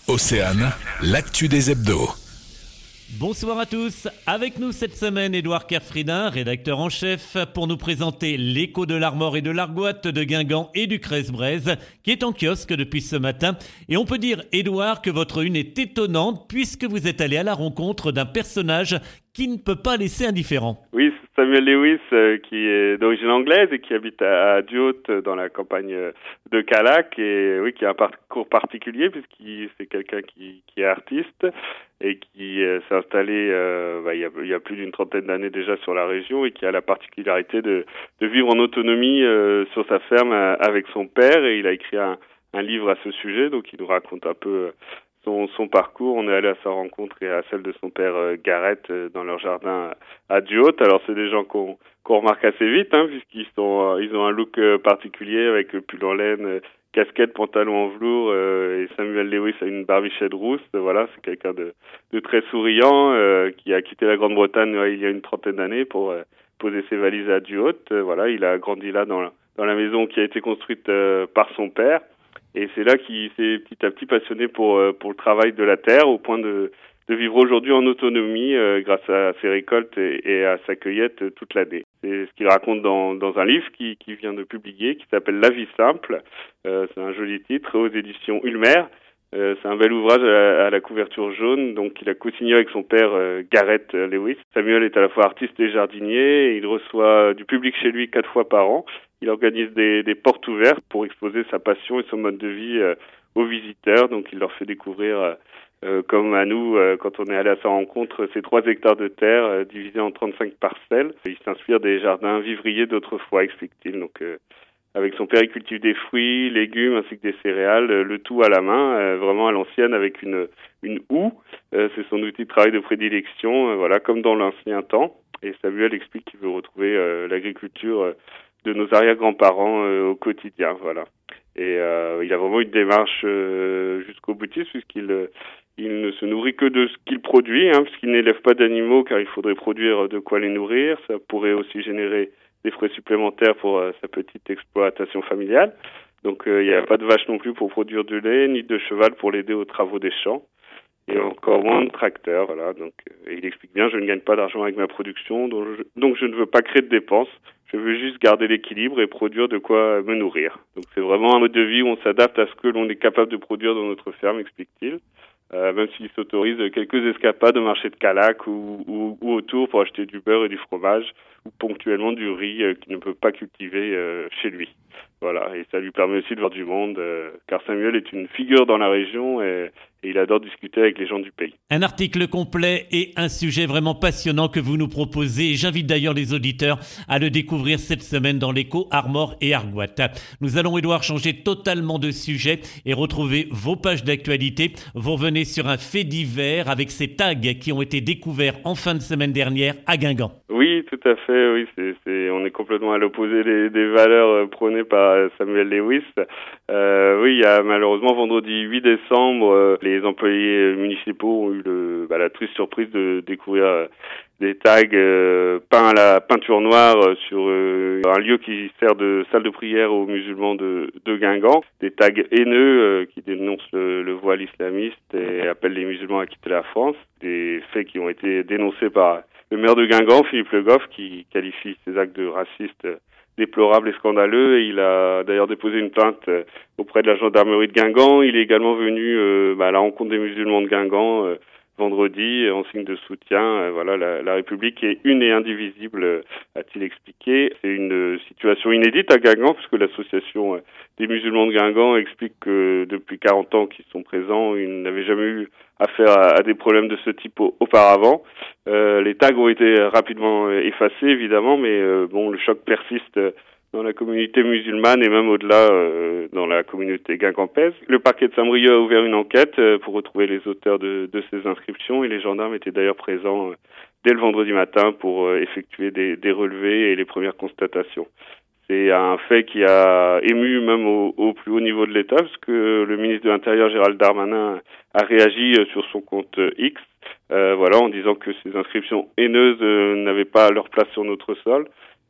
Océane, l'actu des hebdos. Bonsoir à tous. Avec nous cette semaine, Édouard Kerfridin, rédacteur en chef, pour nous présenter l'écho de l'Armor et de l'Argoat, de Guingamp et du Crèze-Braise, qui est en kiosque depuis ce matin. Et on peut dire, Édouard, que votre une est étonnante, puisque vous êtes allé à la rencontre d'un personnage qui ne peut pas laisser indifférent. Oui, c'est Samuel Lewis, qui est d'origine anglaise et qui habite à Duhaut, dans la campagne de Callac, et oui, qui a un parcours particulier puisqu'il c'est quelqu'un qui est artiste et qui s'est installé il y a plus d'une trentaine d'années déjà sur la région et qui a la particularité de vivre en autonomie sur sa ferme avec son père, et il a écrit un livre à ce sujet, donc il nous raconte un peu son parcours. On est allé à sa rencontre et à celle de son père Gareth dans leur jardin à Duhaut. Alors c'est des gens qu'on remarque assez vite, puisqu'ils ils ont un look particulier avec pull en laine, casquette, pantalon en velours, et Samuel Lewis a une barbichette rousse. Voilà, c'est quelqu'un de très souriant qui a quitté la Grande-Bretagne il y a une trentaine d'années pour poser ses valises à Duhaut. Voilà, il a grandi là dans la maison qui a été construite par son père. Et c'est là qu'il s'est petit à petit passionné pour le travail de la terre, au point de vivre aujourd'hui en autonomie grâce à ses récoltes et à sa cueillette toute l'année. C'est ce qu'il raconte dans un livre qui vient de publier, qui s'appelle La vie simple. C'est un joli titre, aux éditions Ulmer. C'est un bel ouvrage à la couverture jaune, donc il a co-signé avec son père Gareth Lewis. Samuel est à la fois artiste et jardinier, et il reçoit du public chez lui 4 fois par an. Il organise des portes ouvertes pour exposer sa passion et son mode de vie aux visiteurs. Donc il leur fait découvrir, comme à nous, quand on est allé à sa rencontre, ces 3 hectares de terre divisés en 35 parcelles. Il s'inspire des jardins vivriers d'autrefois, explique-t-il. Donc avec son père, il cultive des fruits, légumes ainsi que des céréales, le tout à la main, vraiment à l'ancienne avec une houe. C'est son outil de travail de prédilection, voilà, comme dans l'ancien temps. Et Samuel explique qu'il veut retrouver l'agriculture de nos arrière-grands-parents au quotidien, voilà. Et il a vraiment une démarche jusqu'au boutiste, puisqu'il ne se nourrit que de ce qu'il produit, puisqu'il n'élève pas d'animaux, car il faudrait produire de quoi les nourrir. Ça pourrait aussi générer des frais supplémentaires pour sa petite exploitation familiale. Donc il n'y a pas de vache non plus pour produire du lait, ni de cheval pour l'aider aux travaux des champs, et encore moins de tracteur. Voilà. Donc et il explique bien: je ne gagne pas d'argent avec ma production, donc je ne veux pas créer de dépenses. Je veux juste garder l'équilibre et produire de quoi me nourrir. Donc c'est vraiment un mode de vie où on s'adapte à ce que l'on est capable de produire dans notre ferme, explique-t-il. Même s'il s'autorise quelques escapades au marché de Callac ou autour pour acheter du beurre et du fromage, ou ponctuellement du riz qu'il ne peut pas cultiver chez lui. Voilà, et ça lui permet aussi de voir du monde, car Samuel est une figure dans la région et il adore discuter avec les gens du pays. Un article complet et un sujet vraiment passionnant que vous nous proposez. J'invite d'ailleurs les auditeurs à le découvrir cette semaine dans l'écho Armor et Argoat. Nous allons, Édouard, changer totalement de sujet et retrouver vos pages d'actualité. Vous revenez sur un fait divers avec ces tags qui ont été découverts en fin de semaine dernière à Guingamp. Oui, tout à fait. Oui, on est complètement à l'opposé des valeurs prônées par Samuel Lewis. Oui, il y a malheureusement vendredi 8 décembre, les employés municipaux ont eu la triste surprise de découvrir des tags peints à la peinture noire sur un lieu qui sert de salle de prière aux musulmans de Guingamp. Des tags haineux qui dénoncent le voile islamiste et appellent les musulmans à quitter la France. Des faits qui ont été dénoncés par le maire de Guingamp, Philippe Le Goff, qui qualifie ces actes de racistes déplorables et scandaleux. Et il a d'ailleurs déposé une plainte auprès de la gendarmerie de Guingamp. Il est également venu à la rencontre des musulmans de Guingamp vendredi en signe de soutien. Voilà, la République est une et indivisible, a-t-il expliqué. C'est une situation inédite à Guingamp, puisque l'association des musulmans de Guingamp explique que depuis 40 ans qu'ils sont présents, ils n'avaient jamais eu affaire à des problèmes de ce type auparavant. Les tags ont été rapidement effacés, évidemment, mais le choc persiste dans la communauté musulmane et même au-delà dans la communauté guingampaise. Le parquet de Saint-Brieuc a ouvert une enquête pour retrouver les auteurs de ces inscriptions, et les gendarmes étaient d'ailleurs présents dès le vendredi matin pour effectuer des relevés et les premières constatations. C'est un fait qui a ému même au plus haut niveau de l'État, parce que le ministre de l'Intérieur, Gérald Darmanin, a réagi sur son compte X, en disant que ces inscriptions haineuses n'avaient pas leur place sur notre sol.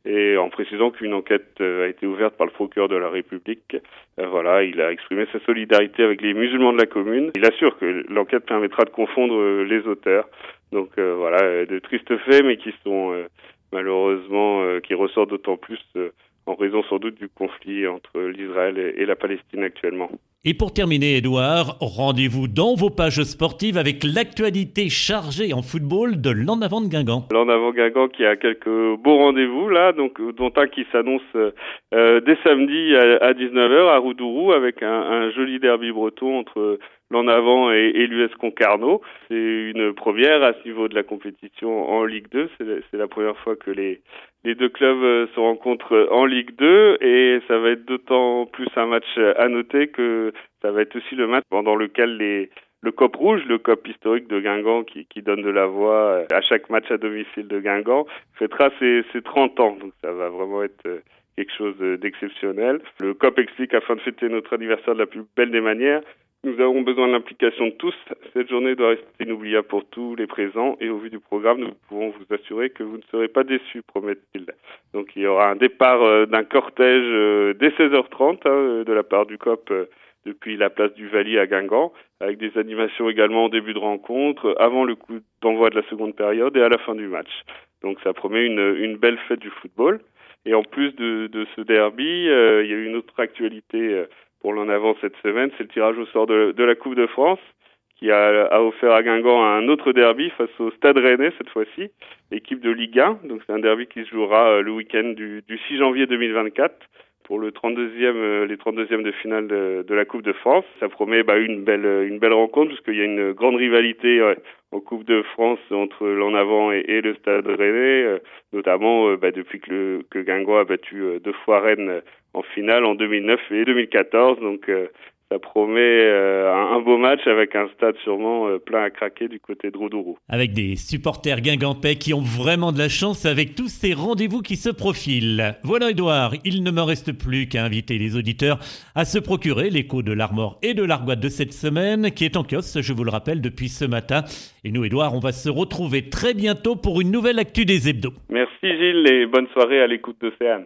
et en précisant qu'une enquête a été ouverte par le procureur de la République. Voilà, il a exprimé sa solidarité avec les musulmans de la commune. Il assure que l'enquête permettra de confondre les auteurs. Donc voilà, de tristes faits, mais qui sont malheureusement, qui ressortent d'autant plus en raison sans doute du conflit entre l'Israël et la Palestine actuellement. Et pour terminer, Édouard, rendez-vous dans vos pages sportives avec l'actualité chargée en football de l'En Avant de Guingamp. L'En Avant Guingamp qui a quelques beaux rendez-vous là, donc dont un qui s'annonce dès samedi à 19h à Roudourou avec un joli derby breton entre l'En Avant et l'US Concarneau. C'est une première à ce niveau de la compétition en Ligue 2. C'est la première fois que les deux clubs se rencontrent en Ligue 2 et ça va être d'autant plus un match à noter que ça va être aussi le match pendant lequel le COP rouge, le COP historique de Guingamp qui donne de la voix à chaque match à domicile de Guingamp, fêtera ses 30 ans. Donc ça va vraiment être quelque chose d'exceptionnel. Le COP explique afin de fêter notre anniversaire de la plus belle des manières, nous avons besoin de l'implication de tous. Cette journée doit rester inoubliable pour tous les présents et au vu du programme, nous pouvons vous assurer que vous ne serez pas déçus, promet-il. Donc il y aura un départ d'un cortège dès 16h30 de la part du COP depuis la place du Valier à Guingamp, avec des animations également en début de rencontre, avant le coup d'envoi de la seconde période et à la fin du match. Donc ça promet une belle fête du football. Et en plus de ce derby, il y a eu une autre actualité pour l'En Avant cette semaine, c'est le tirage au sort de la Coupe de France qui a offert à Guingamp un autre derby face au Stade Rennais cette fois-ci, équipe de Ligue 1. Donc c'est un derby qui se jouera le week-end du 6 janvier 2024 pour les 32e de finale de la Coupe de France. Ça promet une belle rencontre parce qu'il y a une grande rivalité en Coupe de France entre l'En Avant et le Stade Rennais, notamment depuis que Guingamp a battu 2 fois Rennes en finale en 2009 et 2014. Donc ça promet un beau match avec un stade sûrement plein à craquer du côté de Roudourou. Avec des supporters guingampais qui ont vraiment de la chance avec tous ces rendez-vous qui se profilent. Voilà Édouard, il ne me reste plus qu'à inviter les auditeurs à se procurer l'écho de l'Armor et de l'Argoat de cette semaine qui est en kiosque, je vous le rappelle, depuis ce matin. Et nous Édouard, on va se retrouver très bientôt pour une nouvelle actu des hebdos. Merci Gilles et bonne soirée à l'écoute d'Océane.